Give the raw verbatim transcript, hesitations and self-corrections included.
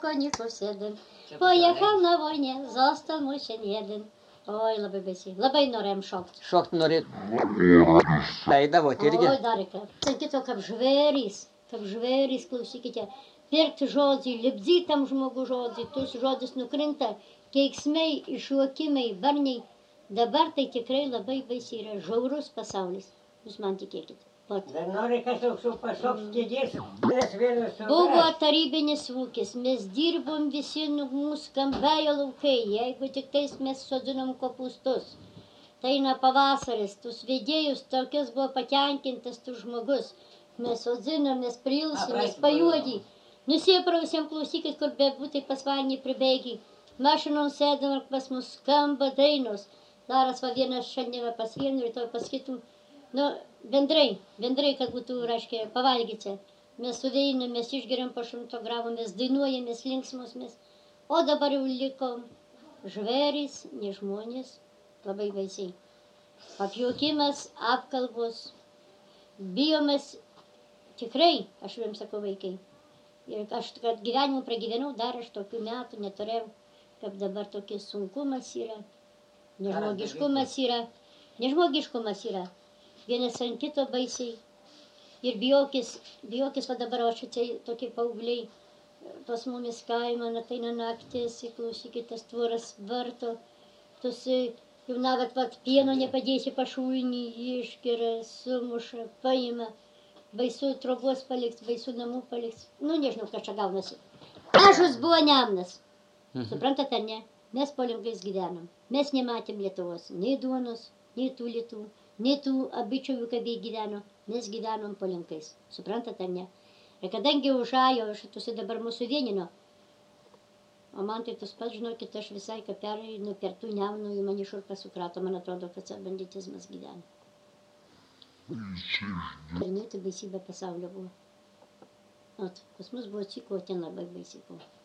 Koniku sėdim. Pojechal na vojnė, zostal mus šiandien. Oi, labai baisiai. Labai norėjom šokti. Šokti norėt. Eidavot irgi? Oi, dar ką. Sakyto, kaip žvėrys. Kaip žvėrys, klausykite. Pirkti žodžiai, lipdyti tam žmogų žodžiai. Tus žodis nukrinta. Keiksmai, išjuokimai, barniai. Dabar tai tikrai labai baisiai yra žiaurus pasaulis. Jūs man tikėkite. Dar nori kažkoks pašoks kėdės, nes vienas su... Buvo tarybinis ūkis, mes dirbom visi, nu, mūsų skambėjo laukai, jeigu tik tais mes sodinom kopūstus. Tai na pavasaris, tus vedėjus, tokias buvo patenkintas tu žmogus. Mes sodinom, mes prilsim, mes pajuodį. Nusiprausiam, klausykit, kur bebūtai pas vanį pribėgi. Mašinom sėdam, pas mus skamba dainos. Daras va vienas šiandieną pas vieną, rytoj pas kitų. Nu, bendrai, bendrai, kad būtų, reiškia, pavalgyti. Mes suveinam, mes išgeriam po šimto gramų, mes dainuojam, mes linksmus, mes... O dabar jau liko žvėrys, ne žmonės, labai baisiai. Apjuokimas, apkalbos, bijomas, tikrai, aš jums sakau vaikai. Ir aš, kad gyvenimą pragyvenau, dar aš tokių metų neturėjau, kaip dabar tokis sunkumas yra, nežmogiškumas yra, nežmogiškumas yra. Vienas ant kito baisiai. Ir bijokis, bijokis, va dabar aš čia tokie paaugliai pas mumis kaimą, ateina naktis, klausykit, tas tvoras varto, tus jaunavat, vat, pieno nepadėsi pašūnį, išgeria, sumuša, paima, baisu trobos paliks, baisu namų paliks. Nu, nežinau, kas čia gaunasi. Ažus buvo Nemunas. Suprantat ar ne? Mes po Linkais gyvenom. Mes nematėm Lietuvos, nei duonos, nei tų lietų. Nei tų abičiavių, kaip jie gyveno, mes gyvenom po Linkais. Suprantat ar ne? Ir kadangi užajo, šitusi dabar mūsų vienino, o man tai tas pats, žinokit, aš visai, kad pereinu per tų Nemunų, į mane šurpa sukrato, man atrodo, kad banditizmas gyvena. Ir nu, tai baisybė pasaulio buvo. Ot, pas mus buvo ciklo, ten labai baisy buvo.